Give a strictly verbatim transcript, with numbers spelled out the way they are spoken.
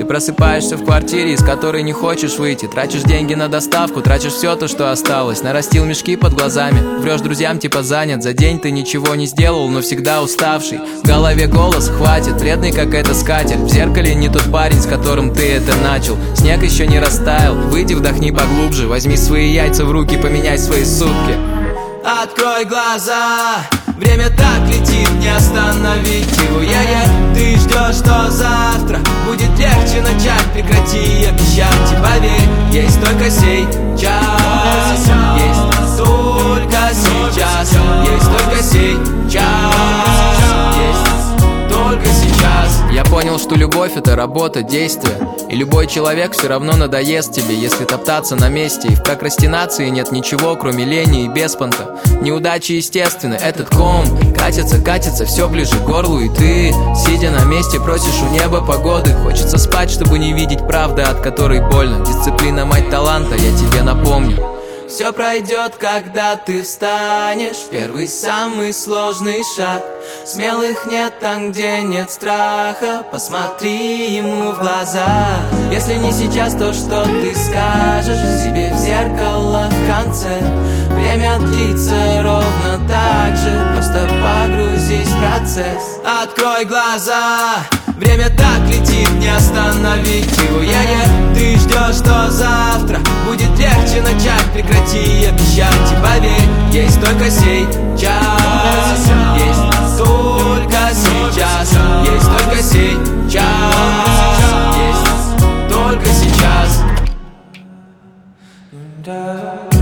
Ты просыпаешься в квартире, из которой не хочешь выйти. Тратишь деньги на доставку, тратишь все то, что осталось. Нарастил мешки под глазами, врешь друзьям типа занят. За день ты ничего не сделал, но всегда уставший. В голове голос: хватит, вредный как эта скатерть. В зеркале не тот парень, с которым ты это начал. Снег еще не растаял, выйди, вдохни поглубже. Возьми свои яйца в руки, поменяй свои сутки. Открой глаза, время так летит, не остановить его. Я-я, ты ждешь, что завтра будет легче начать. Прекрати обещать и поверь, есть только сейчас. Есть только сейчас. Есть только сейчас. Есть только сейчас. Я понял, что любовь — это работа, действие. И любой человек все равно надоест тебе, если топтаться на месте. И в прокрастинации нет ничего, кроме лени и беспонта. Неудачи естественны, этот ком катится, катится все ближе к горлу. И ты, сидя на месте, просишь у неба погоды. Хочется спать, чтобы не видеть правды, от которой больно. Дисциплина — мать таланта, я тебе напомню. Все пройдет, когда ты встанешь. Первый самый сложный шаг. Смелых нет там, где нет страха. Посмотри ему в глаза. Если не сейчас, то что ты скажешь себе в зеркало в конце? Время длится ровно так же. Просто погрузись в процесс. Открой глаза, время так летит, не остановить его. Я-я, ты ждешь, что завтра будет легче начать. Прекрати обещать и поверь, есть только сейчас. Есть только сейчас. Есть только сейчас. Есть только сейчас.